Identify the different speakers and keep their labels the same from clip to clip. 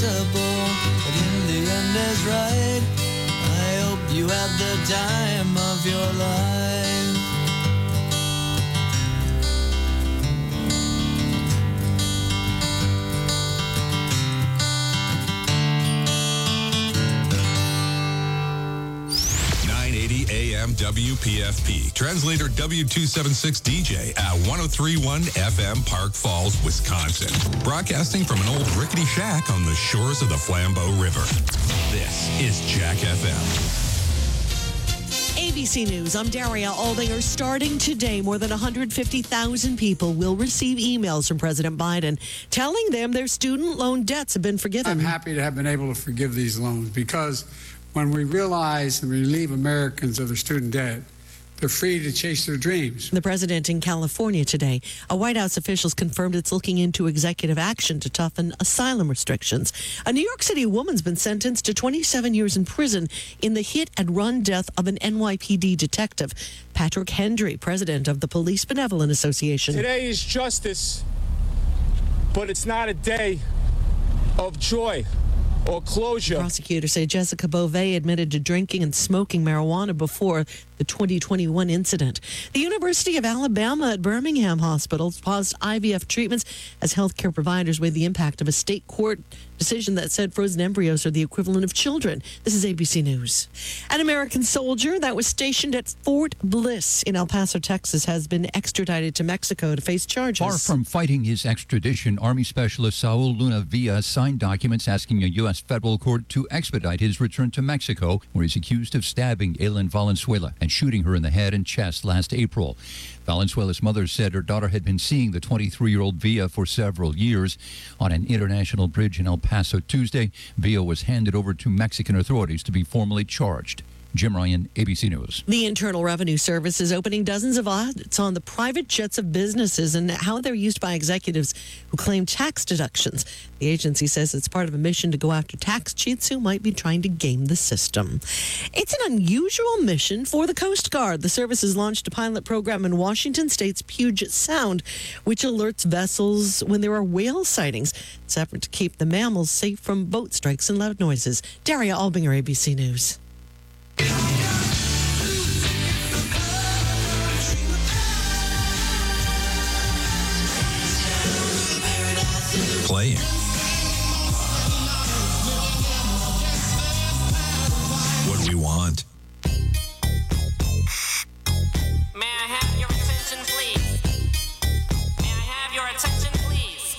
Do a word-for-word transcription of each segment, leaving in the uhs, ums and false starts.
Speaker 1: unforgettable, but in the end is right. I hope you had the time of your life.
Speaker 2: nine eighty A M W P F P. Translator W two seventy-six D J at one oh three point one F M Park Falls, Wisconsin. Broadcasting from an old rickety shack on the shores of the Flambeau River. This is Jack F M.
Speaker 3: A B C News, I'm Daria Aldinger. Starting today, more than one hundred fifty thousand people will receive emails from President Biden telling them their student loan debts have been forgiven.
Speaker 4: I'm happy to have been able to forgive these loans because when we realize and relieve Americans of their student debt, they're free to chase their dreams.
Speaker 3: The president in California today. A White House officials confirmed it's looking into executive action to toughen asylum restrictions. A New York City woman's been sentenced to twenty-seven years in prison in the hit and run death of an N Y P D detective. Patrick Hendry, president of the Police Benevolent Association.
Speaker 5: Today is justice, but it's not a day of joy or closure.
Speaker 3: Prosecutors say Jessica Beauvais admitted to drinking and smoking marijuana before the twenty twenty-one incident. The University of Alabama at Birmingham Hospital paused I V F treatments as healthcare providers weigh the impact of a state court decision that said frozen embryos are the equivalent of children. This is A B C News. An American soldier that was stationed at Fort Bliss in El Paso, Texas, has been extradited to Mexico to face charges.
Speaker 6: Far from fighting his extradition, Army Specialist Saul Luna Villa signed documents asking a U S federal court to expedite his return to Mexico, where he's accused of stabbing Aileen Valenzuela and shooting her in the head and chest last April. Valenzuela's mother said her daughter had been seeing the twenty-three-year-old Villa for several years. On an international bridge in El Paso Tuesday, Villa was handed over to Mexican authorities to be formally charged. Jim Ryan, A B C News.
Speaker 3: The Internal Revenue Service is opening dozens of audits on the private jets of businesses and how they're used by executives who claim tax deductions. The agency says it's part of a mission to go after tax cheats who might be trying to game the system. It's an unusual mission for the Coast Guard. The service has launched a pilot program in Washington State's Puget Sound, which alerts vessels when there are whale sightings. It's an effort to keep the mammals safe from boat strikes and loud noises. Daria Albinger, A B C News.
Speaker 2: Playing. What we want.
Speaker 7: May I have your attention, please? May I have your attention, please?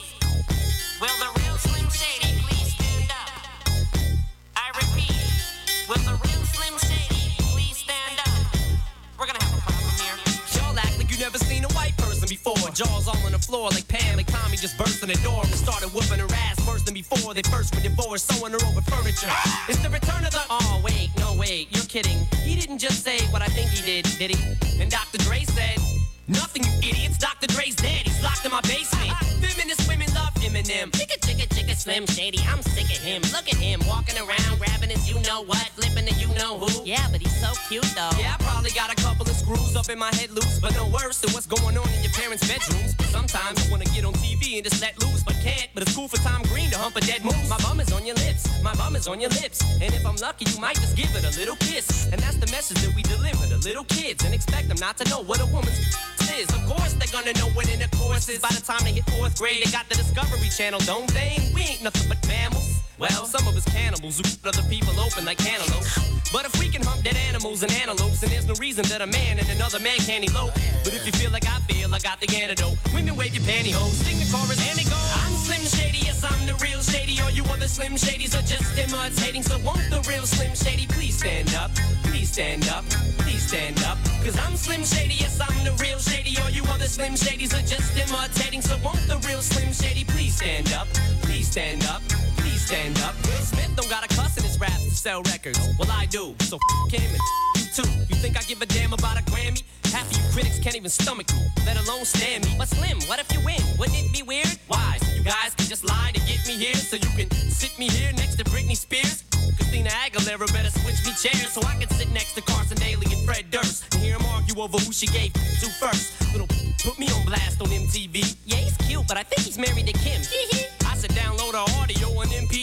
Speaker 7: Will the real Slim Shady please stand up? I repeat, will the real Slim Shady please stand up? We're gonna have a problem here.
Speaker 8: Y'all act like you never seen a white person before. Jaws all on the floor like Pam, like Tommy just burst in the door and started whooping her ass worse than before. They first were divorced, sewing her over furniture. It's the return of the... Oh, wait, no, wait, you're kidding. He didn't just say what I think he did, did he? And Doctor Dre said... Nothing, you idiots. Doctor Dre's dead. He's locked in my basement. Feminist women love him and them. Chicka, chicka, chicka, Slim Shady. I'm sick of him. Look at him walking around, grabbing his you-know-what, flipping the you-know-who.
Speaker 7: Yeah, but he's so cute, though.
Speaker 8: Yeah, I probably got a couple of screws up in my head loose, but no worse than what's going on in your parents' bedrooms. Sometimes I wanna get on T V and just let loose, but can't. But it's cool for Tom Green to hump a dead moose. My bum is on your lips. My bum is on your lips. And if I'm lucky, you might just give it a little kiss. And that's the message that we deliver to little kids and expect them not to know what a woman's is. Of course they're gonna know what in the course is. By the time they hit fourth grade, they got the Discovery Channel, don't they? We ain't nothing but mammals. Well, some of us cannibals who cut other people open like cantaloupes. But if we can hump dead animals and antelopes, then there's no reason that a man and another man can't elope. But if you feel like I feel, I got the antidote. Women wave your pantyhose, sing the chorus and it goes. I'm Slim Shady, yes I'm the real Shady. All you other Slim Shadys are just imitating. So won't the real Slim Shady please stand up? Please stand up, please stand up. Cause I'm Slim Shady, yes I'm the real Shady. All you other Slim Shadys are just imitating. So won't the real Slim Shady please stand up? Please stand up, please stand up. Will Smith don't got a cuss in his raps to sell records. Well I do, so f*** him and you too. You think I give a damn about a Grammy? Half of you critics can't even stomach me, let alone stand me. But Slim, what if you win? Wouldn't it be weird? Why? So you guys can just lie to get me here, so you can sit me here next to Britney Spears? Christina Aguilera better switch me chairs so I can sit next to Carson Daly and Fred Durst and hear them argue over who she gave to first. Little put me on blast on M T V. Yeah, he's cute, but I think he's married to Kim. I said download her audio on M P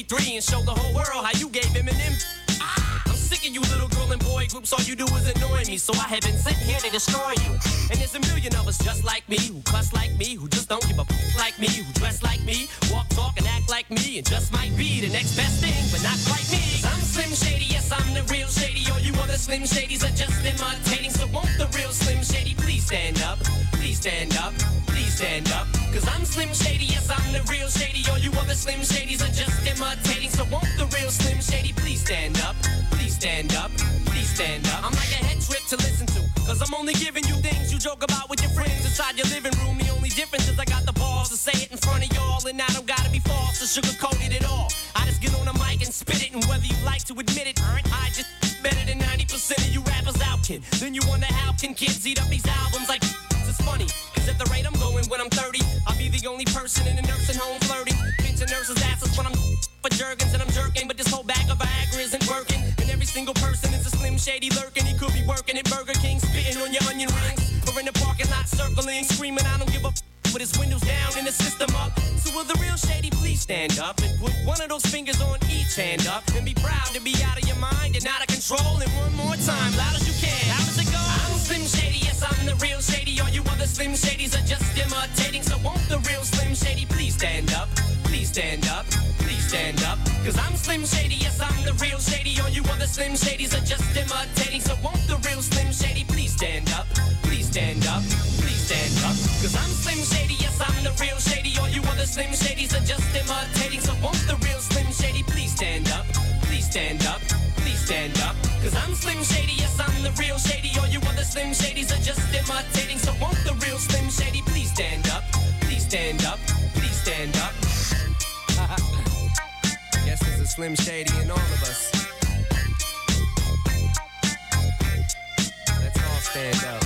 Speaker 8: twenty-three and show the whole world how you gave him an M. Ah, I'm sick of you little girl and boy groups. All you do is annoy me, so I have been sitting here to destroy you. And there's a million of us just like me, who cuss like me, who just don't give a f- like me, who dress like me, walk, talk, and act like me, and just might be the next best thing, but not quite me. 'Cause I'm Slim Shady, yes, I'm the real Shady. All you other Slim Shadys are just imitating. So won't the real Slim Shady please stand up? Please stand up, please stand up. 'Cause I'm Slim Shady, yes, I'm the real Shady. All you other Slim Shadys are just imitating. So won't the real Slim Shady please stand up? Please stand up, please stand up. I'm like a head trip to listen to, 'cause I'm only giving you things you joke about with your friends inside your living room. The only difference is I got the balls to say it in front of y'all, and I don't gotta be false or sugarcoated at all. I just get on the mic and spit it, and whether you like to admit it, I just better than ninety percent of you rappers out, kid. Then you wonder how can kids eat up these albums like it's funny, 'cause at the rate I'm going when I'm thirty, I'll be the only person in a nursing home flirting. Pinching nurses' asses when I'm for Jergens and I'm jerking, but this whole bag of Viagra isn't working. And every single person is a Slim Shady lurking. He could be working at Burger King, spitting on your onion rings, or in the parking lot circling, screaming I don't give a f- with his windows down and the system up. So will the real Shady please stand up and put one of those fingers on each hand up and be proud to be out of your mind and out of control. And one more time, loud as you can. How does it go? I'm Slim Shady, yes, I'm the real Shady. All you other Slim Shadys are just imitating. So won't the real Slim Shady please stand up? Please stand up, please stand up. 'Cause I'm Slim Shady, yes, I'm the real Shady. All you other Slim Shadys are just imitating. So won't the real Slim Shady please stand up? Please stand up, please stand up. 'Cause I'm Slim Shady, yes, I'm the real Shady. All you other Slim Shadys are just imitating. So won't the real Slim Shady please stand up? Please stand up, please stand up. 'Cause I'm Slim Shady, yes, I'm the real Shady. All you other Slim Shadys are just imitating. So won't the real Slim Shady please stand up? Please stand up, please stand up. Guess there's a Slim Shady in all of us. Let's all stand up.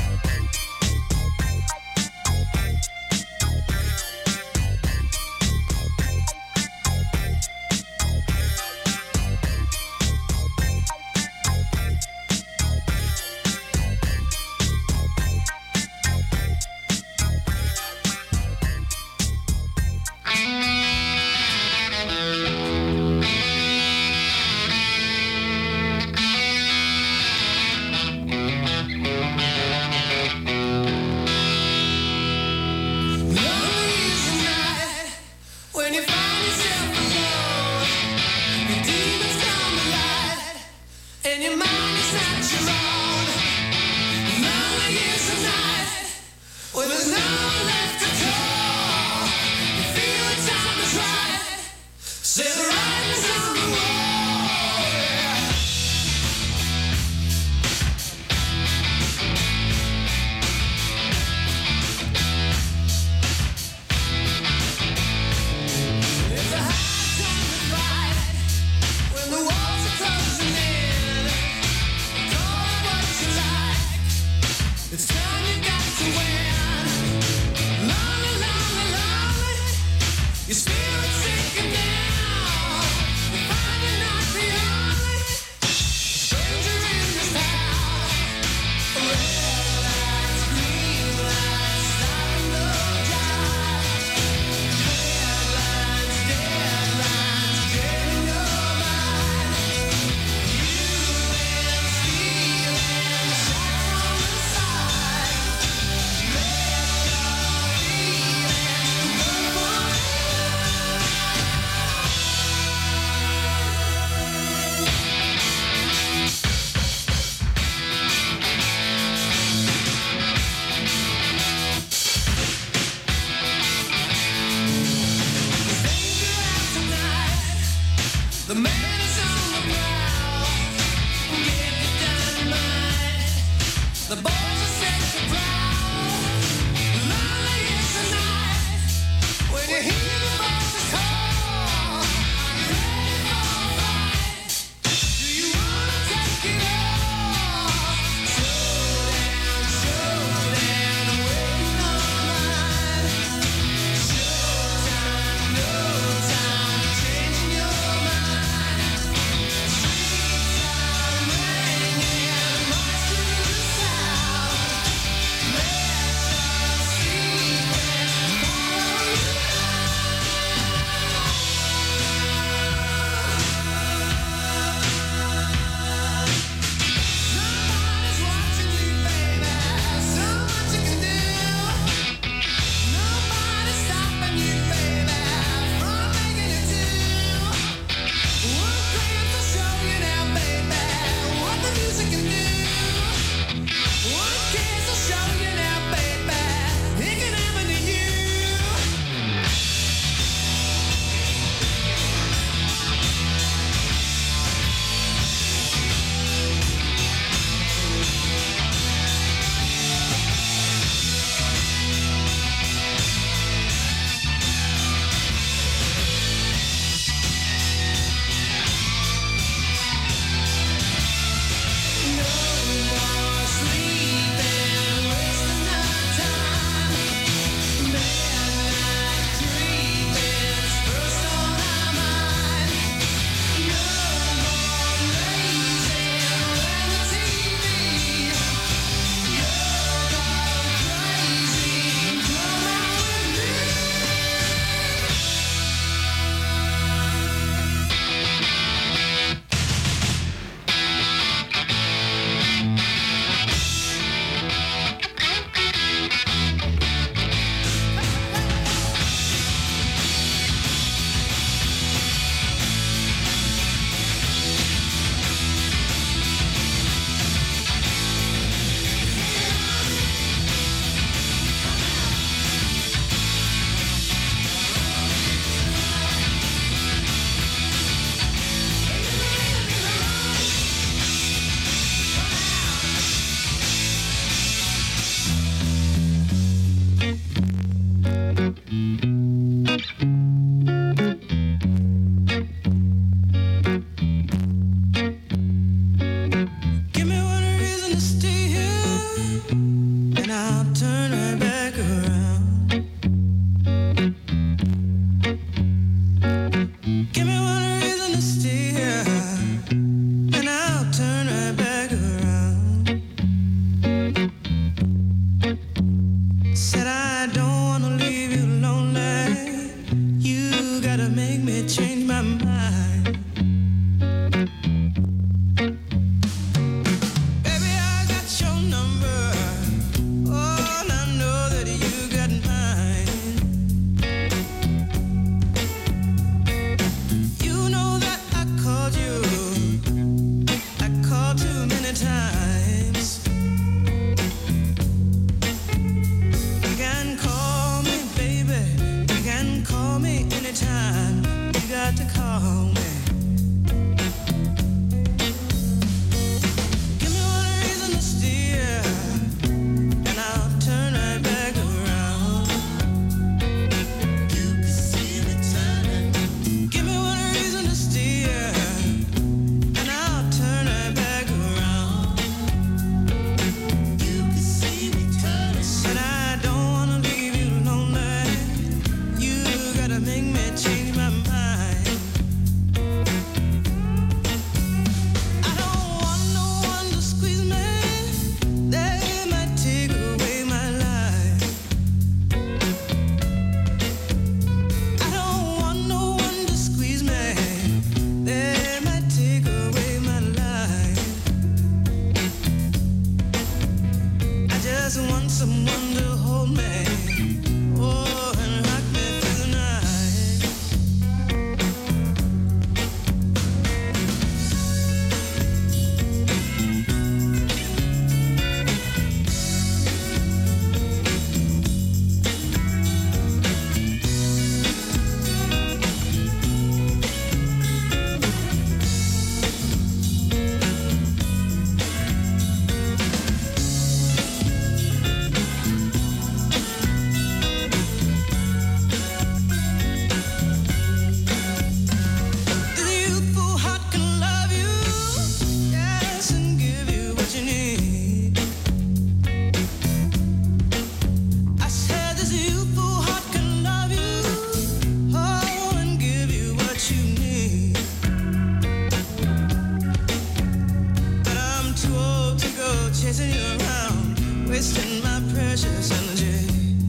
Speaker 1: precious energy.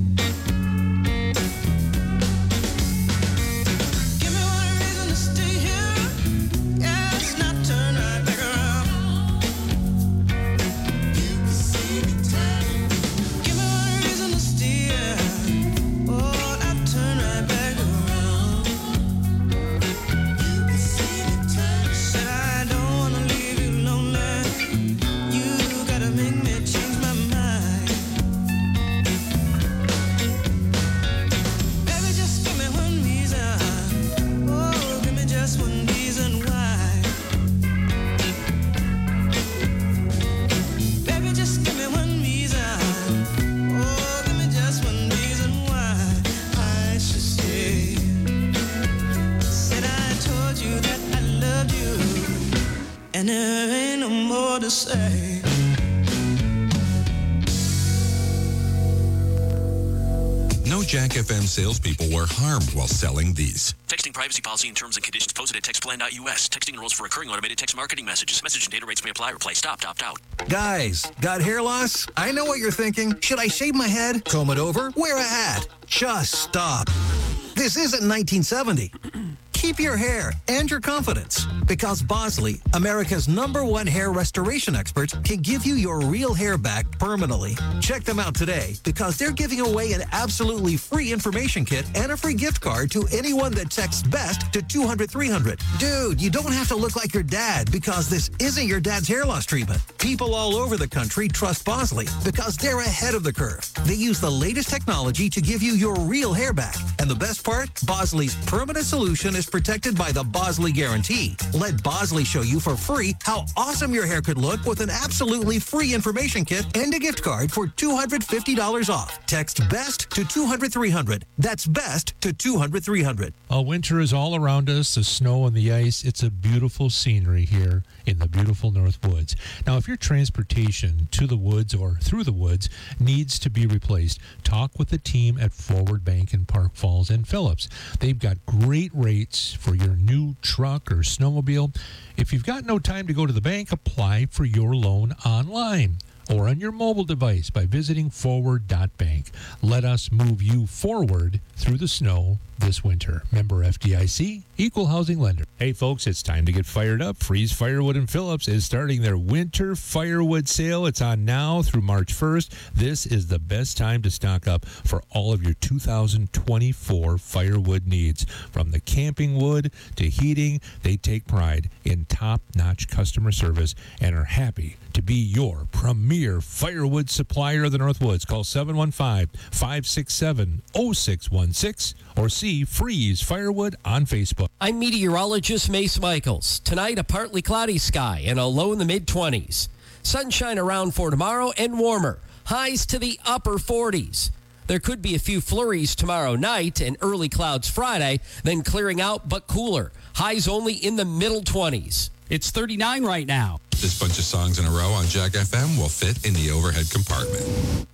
Speaker 1: Give me one reason to stay here. Yes, not turn right back around. You can see me turning. Give me one reason to stay here. Oh, not turn right back around. You can see me turning. Said I don't wanna leave you lonely. You gotta make me change my mind. Baby, just give me one reason. Oh, give me just one reason why. Baby, just give me one reason. Oh, give me just one reason why I should stay. Said I told you that I loved you, and there ain't no more to say.
Speaker 2: No Jack F M salespeople were harmed while selling these.
Speaker 9: Texting privacy policy and terms and conditions posted at text plan dot U S. Texting enrolls for recurring automated text marketing messages. Message and data rates may apply. Reply stop, opt out.
Speaker 10: Guys, got hair loss? I know what you're thinking. Should I shave my head, comb it over, wear a hat? Just stop. This isn't nineteen seventy. Keep your hair and your confidence, because Bosley, America's number one hair restoration expert, can give you your real hair back permanently. Check them out today, because they're giving away an absolutely free information kit and a free gift card to anyone that texts BEST to two hundred three hundred. Dude, you don't have to look like your dad, because this isn't your dad's hair loss treatment. People all over the country trust Bosley because they're ahead of the curve. They use the latest technology to give you your real hair back. And the best part, Bosley's permanent solution is protected by the Bosley Guarantee. Let Bosley show you for free how awesome your hair could look with an absolutely free information kit and a gift card for two hundred fifty dollars off. Text BEST to two hundred three hundred. That's BEST to two hundred three hundred.
Speaker 11: Uh, winter is all around us, the snow and the ice. It's a beautiful scenery here in the beautiful North Woods. Now, if your transportation to the woods or through the woods needs to be replaced, talk with the team at Forward Bank in Park Falls and Phillips. They've got great rates for your new truck or snowmobile. If you've got no time to go to the bank, apply for your loan online or on your mobile device by visiting forward dot bank. Let us move you forward through the snow this winter. Member F D I C, Equal Housing Lender. Hey folks, it's time to get fired up. Freeze Firewood and Phillips is starting their winter firewood sale. It's on now through March first. This is the best time to stock up for all of your two thousand twenty-four firewood needs. From the camping wood to heating, they take pride in top-notch customer service and are happy to be your premier firewood supplier of the Northwoods. Call seven one five, five six seven, zero six one six or see Freeze Firewood on Facebook.
Speaker 12: I'm meteorologist Mace Michaels. Tonight, a partly cloudy sky and a low in the mid-twenties. Sunshine around for tomorrow and warmer. Highs to the upper forties. There could be a few flurries tomorrow night and early clouds Friday, then clearing out but cooler. Highs only in the middle twenties.
Speaker 13: It's thirty-nine right now.
Speaker 2: This bunch of songs in a row on Jack F M will fit in the overhead compartment.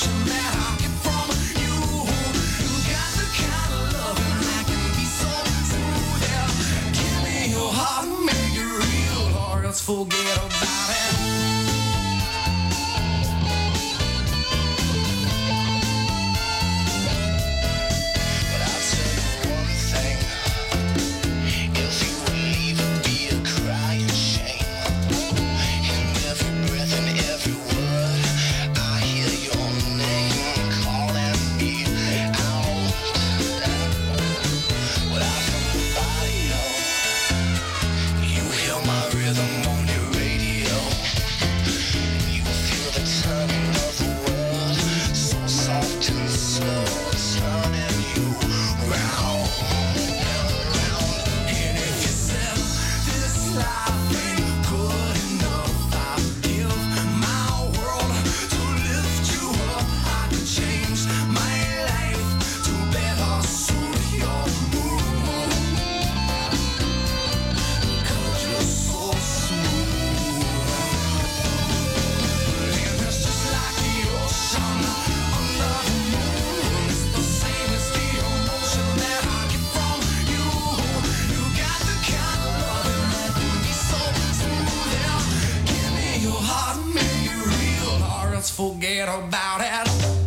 Speaker 1: emotion that I get from you. You got the kind of loving that can be so smooth. Yeah. Give me your heart and make it real, or else forget about it. But I'll tell you one thing. If you would leave, it'd be a crying shame. In every breath and every word, I hear your name calling me out. Without somebody else, you hear my rhythm on your radio. You feel the turning of the world, so soft and slow, turning you round and round. And if you said this life ain't good enough, I'll give my world to lift you up. I could change my life to better suit your mood. 'Cause you're so smooth. And it's just like the ocean under the moon. It's the same as the emotion that I get from you. You got the kind of loving that can be so smooth. Yeah. Give me your heart and make it real, or else forget about it.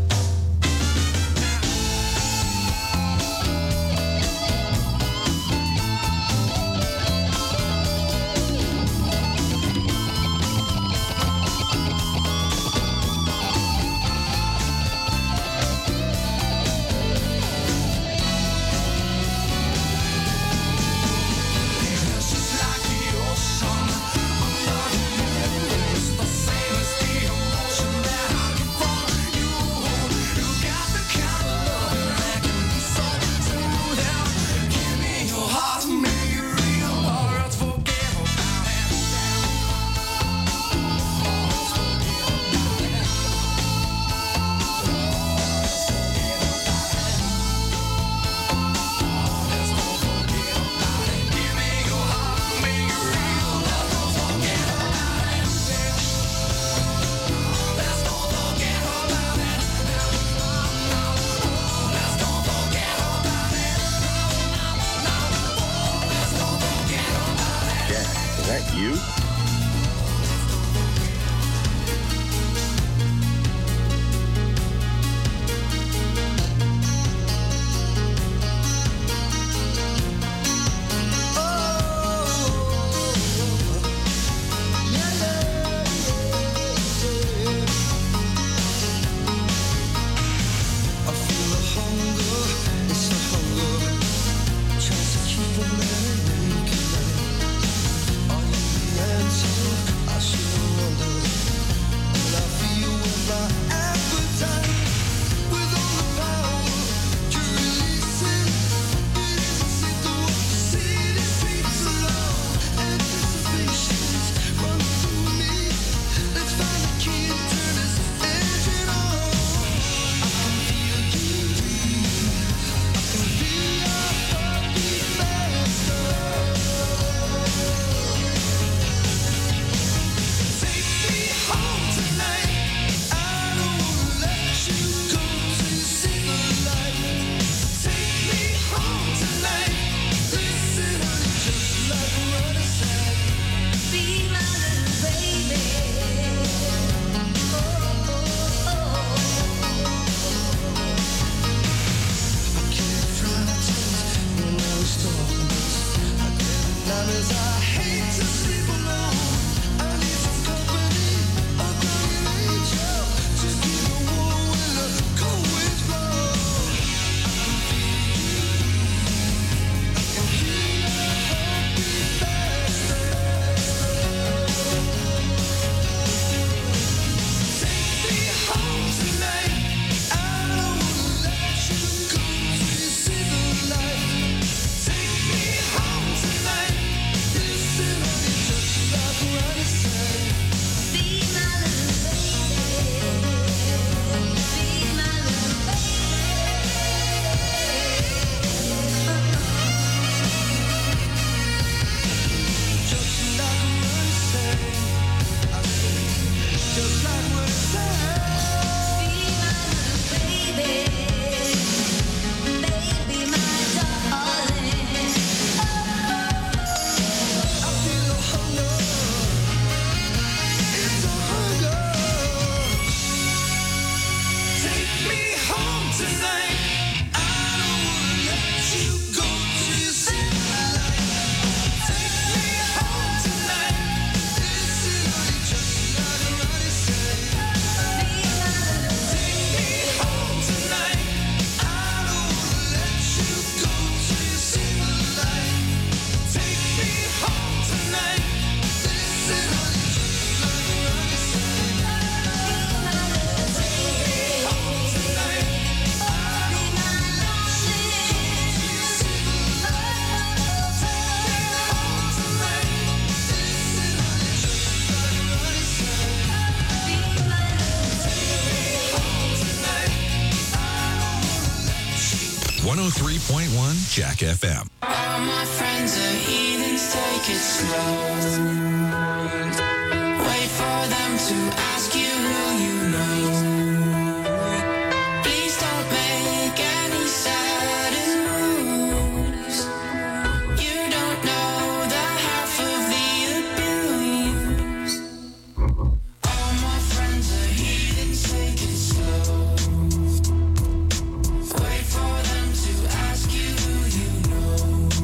Speaker 1: It's just like the ocean under the moon. It's the same as the emotion that I get from you. You got the kind of loving that can be so smooth. Yeah. Give me your heart and make it real, or else forget about it. Give me your heart and make it real, or else forget about it. Let's don't forget about it. Let's don't forget about it. Let's don't forget about it.
Speaker 14: Jack, is that you?
Speaker 1: I feel a hunger, it's a hunger, tries to keep a man awake at night. Are you the answer? I should wonder. But I feel with my appetite, with all the power you release it. It isn't safe to walk the city streets alone. Anticipations run through me. Let's find the key and turn this engine on. I can feel you breathe. I can feel your heartbeat faster. Take me home tonight. I don't wanna let you go till you see the light. Take me home tonight. Listen, honey, just like a running side. Be my little baby. Oh, oh, oh. I can't try to taste when I was talking this. I get it now as I hate to sleep alone. I need some company, a guardian angel to keep me warm when the cold winds blow. I can feel your heartbeat faster. Take me home tonight. I don't wanna let you go till you see the light. Take me home tonight. Listen, honey, just like a running side. Be my little baby. Be my little baby. Just like a running side. I say, just like what I said. Be my tonight. I don't wanna let you go till you see the light. Take me home tonight. This is only just like Ronnie said. Take me home tonight. I don't wanna let you go till you see the light. Take me home tonight. This is only just like Ronnie said. Take me home tonight. I don't wanna let you go till you see the light. Take me home tonight. This is only just like Ronnie said. Take me home tonight. I don't wanna let you.
Speaker 2: one oh three point one Jack F M.
Speaker 1: All my friends are heathens, take it slow. Wait for them to ask you who you know. Please don't make any sudden moves. You don't know the half of the abuse. All my friends are heathens, take it slow. Wait for them to ask you who you know.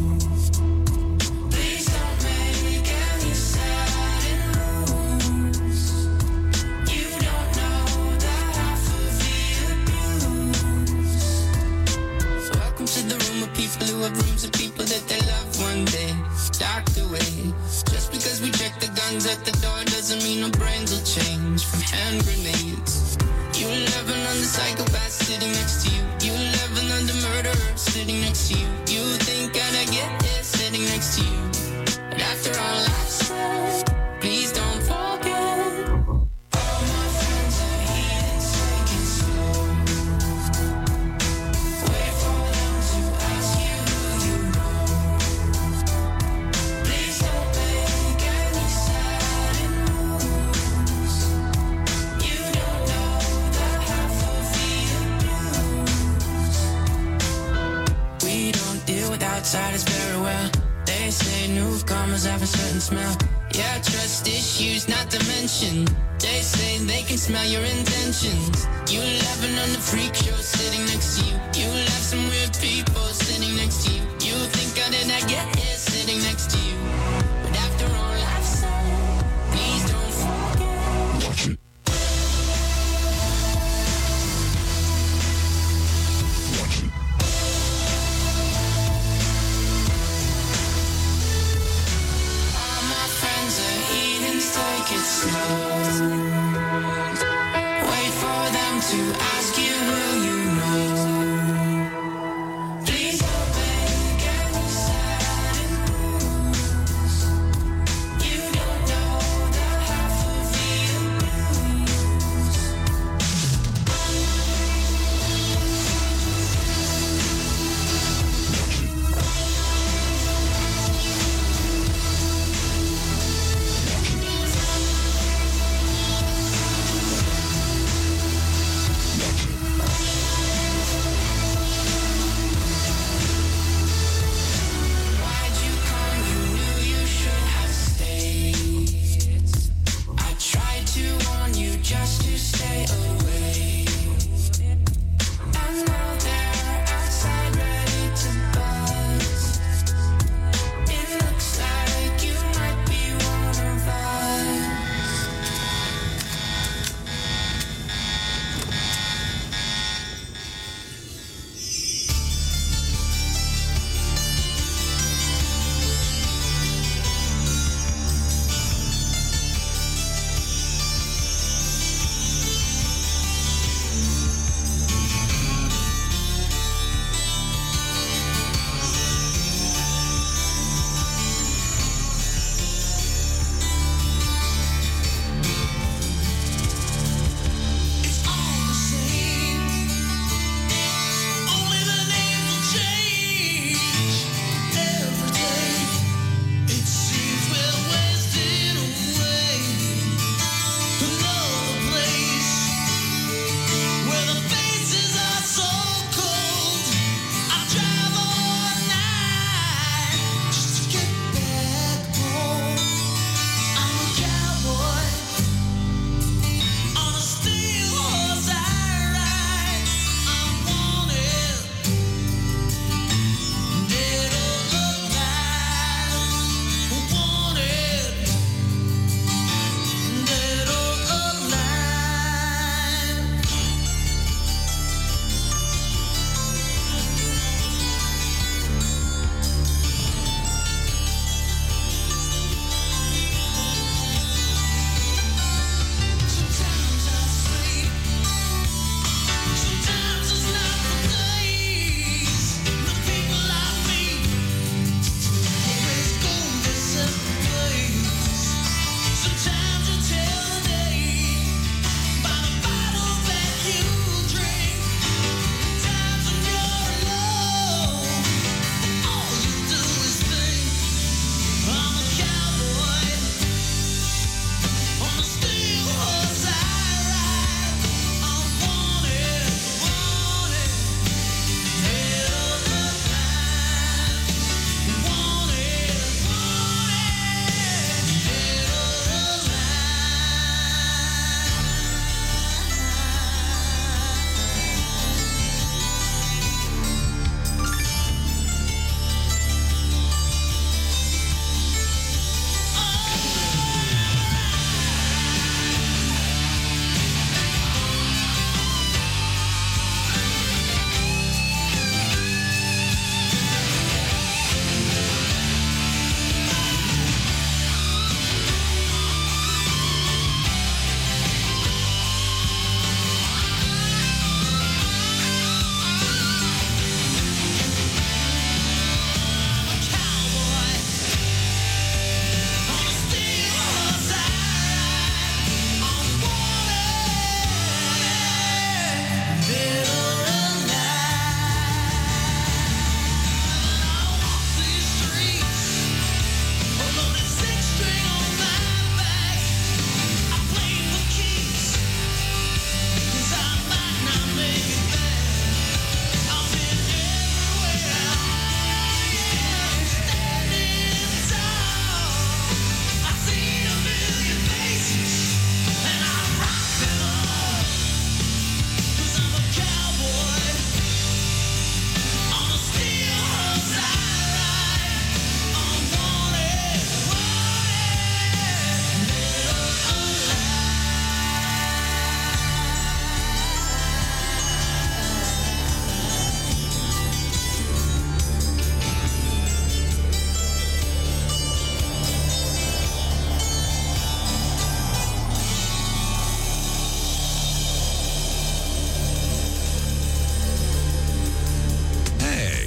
Speaker 1: Please don't make any sudden moves. You don't know the half of the abuse. Welcome to the room of people who have rooms of people that they love one day docked away. Just because we check the guns at the door doesn't mean our brains will change from hand grenades. You living on the psychopath sitting next to you. You living on the murderer sitting next to you. You think I'd get it sitting next to you. But after all I've said, please don't forget. All my friends are heathens, take it slow. Wait for them to ask you who you know. Please don't make any sudden moves. You don't know the half of the abuse. We don't deal with outsiders very well. They say newcomers have a certain smell. Yeah, trust issues not to mention. They say they can smell your intentions. You living on the freak show sitting next to you. You have some weird people sitting next to you. You think I did not get here sitting next to you. But after all I've said, please don't forget. Watch it. Watch it. All my friends are heathens, take it slow. Wait for them to ask you who you know. Please don't make any sudden moves. You don't know the half of the abuse.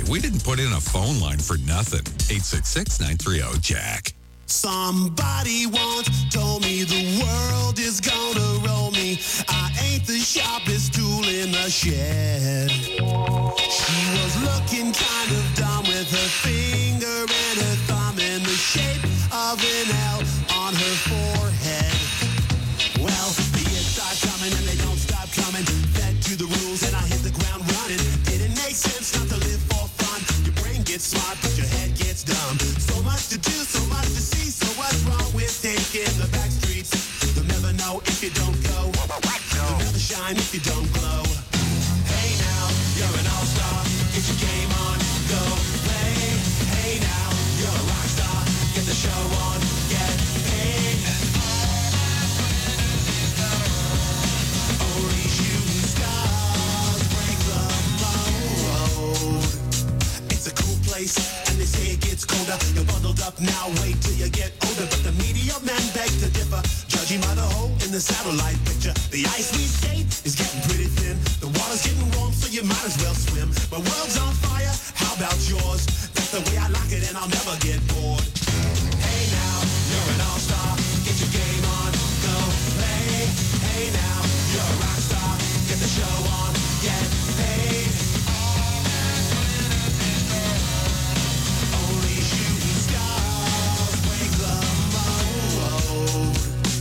Speaker 2: we didn't put in a phone line for nothing. eight six six, nine three zero, Jack.
Speaker 1: Somebody once told me the world is gonna roll me. I ain't the sharpest tool in the shed. She was looking kind of dumb with her finger and her thumb in the shape of an L on her forehead. Well, the years start coming and they don't stop coming. Fed to the rules and I hit the ground running. Didn't make sense not to live for fun. Your brain gets smart but your head gets dumb. So much to do, so much to see. So what's wrong with taking the back streets? You'll never know if you don't go. You'll never shine if you don't glow. Hey now, you're an all-star. Get your game on, go play. Hey now, you're a rock star. Get the show on, get paid. Only shooting stars break the mold. It's a cool place, and they say it gets colder. You're bundled up now, wait till you get older. But the media men beg to differ, judging by the hole in the satellite picture. The ice we skate is getting pretty thin. The water's getting warm, so you might as well swim. My world's on fire, how about yours? That's the way I like it, and I'll never get bored. Hey now, you're an all-star. Get your game on, go play. Hey now, you're a rock star. Get the show on, get paid. Only shooting stars break the mold.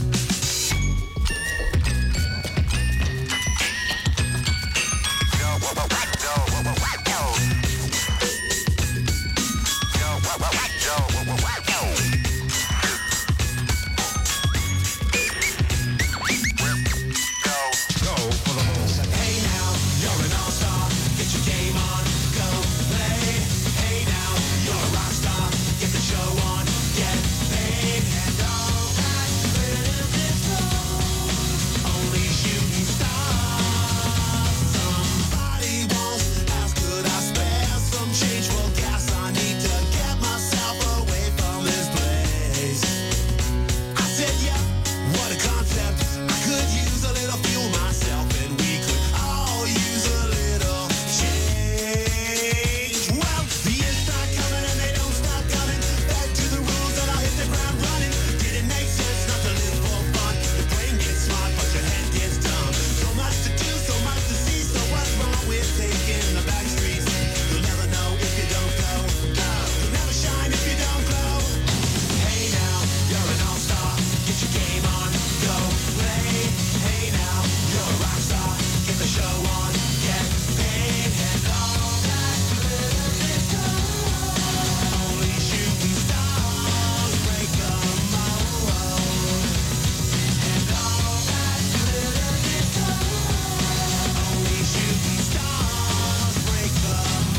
Speaker 1: Hey now, you're an all-star. Get your game on, go play. Hey now, you're a rock star. Get the show on, get paid. And all that glitters is gold. Only shooting stars. Somebody once asked, could I spare some change for gas? I need to get myself away from this place. I said, yeah, what a concept. I could use a little fuel myself, and we could all use a little change. Well, the years start coming and they don't stop coming. Back to the rules and I'll hit the ground running. Didn't make sense not to live for fun. Your brain gets smart, but your head gets dumb. So much to do, so much to see. So what's wrong with taking the back streets? You'll never know if you don't go. You'll never shine if you don't glow. Hey now, you're an all-star. Get your game on, go play. Hey now, you're a rock star. Get the show on, get paid. And all that glitters is gold. Only shooting stars break the mold. And all that glitters is gold. Only shooting stars break the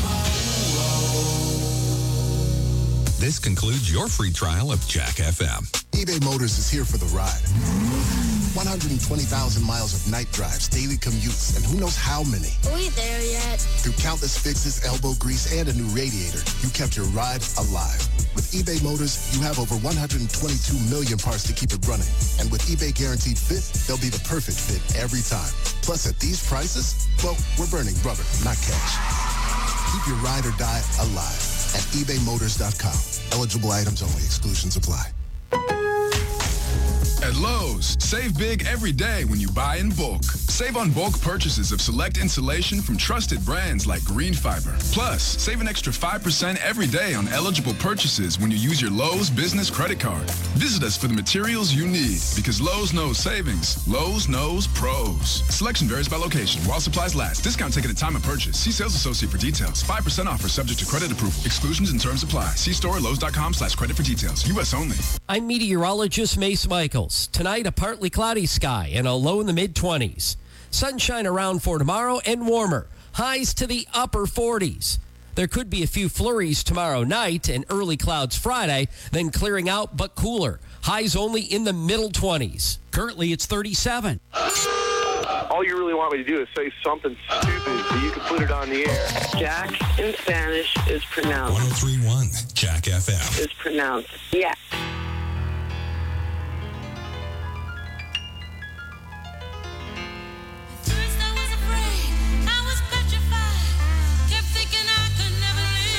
Speaker 1: mold.
Speaker 2: This concludes your free trial of Jack F M.
Speaker 14: eBay Motors is here for the ride. one hundred twenty thousand miles of night drives, daily commutes, and who knows how many.
Speaker 15: Are we there yet?
Speaker 14: Through countless fixes, elbow grease, and a new radiator, you kept your ride alive. With eBay Motors, you have over one hundred twenty-two million parts to keep it running. And with eBay Guaranteed Fit, they'll be the perfect fit every time. Plus, at these prices, well, we're burning rubber, not cash. Keep your ride or die alive at ebay motors dot com. Eligible items only. Exclusions apply.
Speaker 16: At Lowe's, save big every day when you buy in bulk. Save on bulk purchases of select insulation from trusted brands like Green Fiber. Plus, save an extra five percent every day on eligible purchases when you use your Lowe's business credit card. Visit us for the materials you need, because Lowe's knows savings. Lowe's knows pros. Selection varies by location while supplies last. Discount taken at time of purchase. See sales associate for details. five percent offer subject to credit approval. Exclusions and terms apply. See store at lowes.com slash credit for details. U S only.
Speaker 12: I'm meteorologist Mace Michaels. Tonight, a partly cloudy sky and a low in the mid-twenties. Sunshine around for tomorrow and warmer. Highs to the upper forties. There could be a few flurries tomorrow night and early clouds Friday, then clearing out but cooler. Highs only in the middle twenties.
Speaker 13: Currently, it's thirty-seven.
Speaker 17: All you really want me to do is say something stupid so you can put it on the air.
Speaker 18: Jack in Spanish is pronounced.
Speaker 2: one oh three point one Jack F M.
Speaker 18: Is pronounced. Yeah.
Speaker 1: First I was afraid, I was petrified, kept thinking I could never live.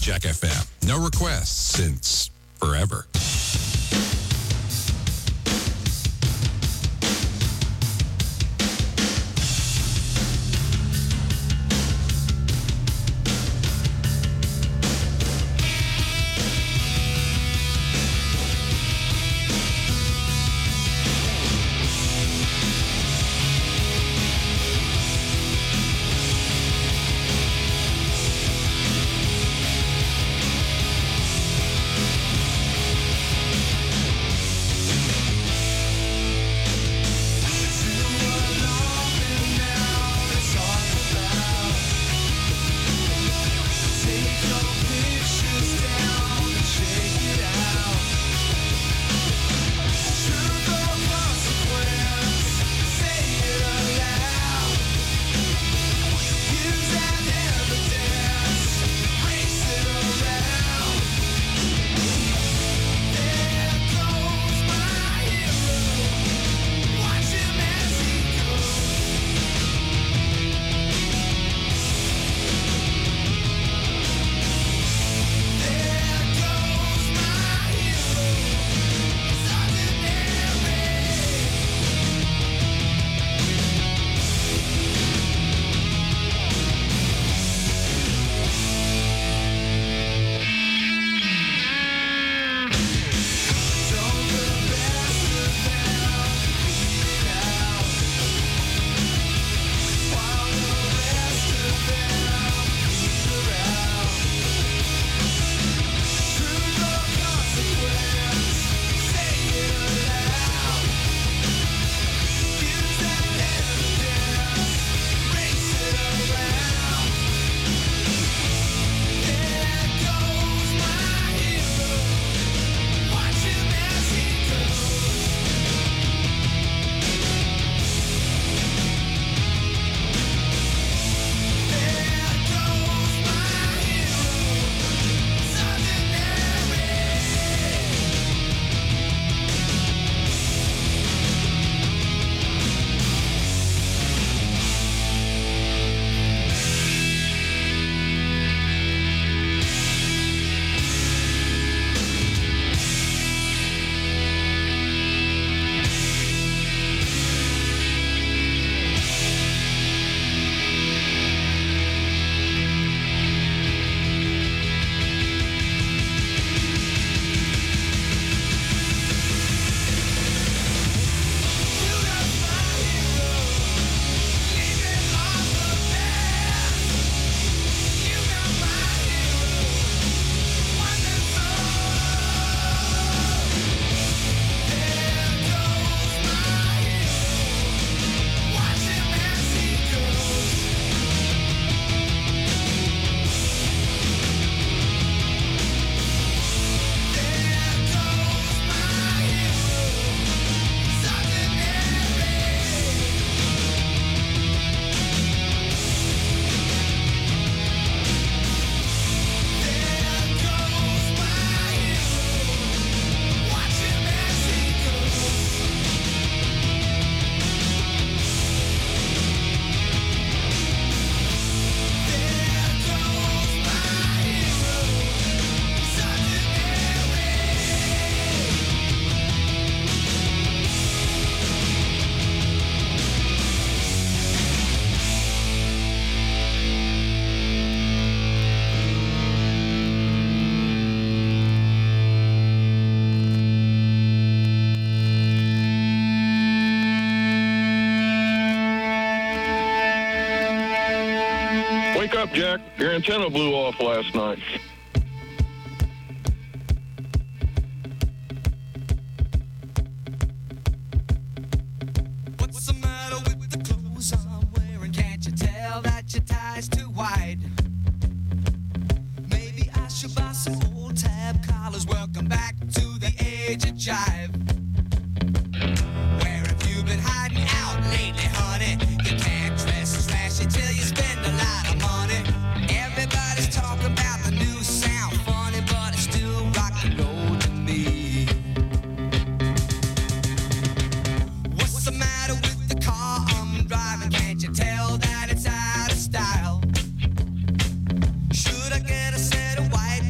Speaker 2: Jack F M. No requests since forever.
Speaker 15: Wake up, Jack. Your antenna blew off last night.
Speaker 1: What's the matter with the clothes I'm wearing? Can't you tell that your tie's too wide? Maybe I should buy some old tab collars. Welcome back to the age of jive. Where have you been hiding out lately, honey? You can't dress as flashy till you spend a lot of money. Everybody's talking about the new sound, funny, but it's still rock and roll to me. What's the matter with the car I'm driving? Can't you tell that it's out of style? Should I get a set of white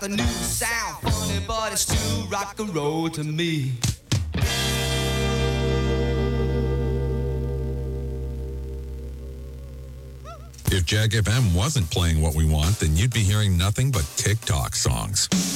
Speaker 19: a new sound. Funny, but it's still rock and roll to me.
Speaker 2: If Jack F M wasn't playing what we want, then you'd be hearing nothing but TikTok songs.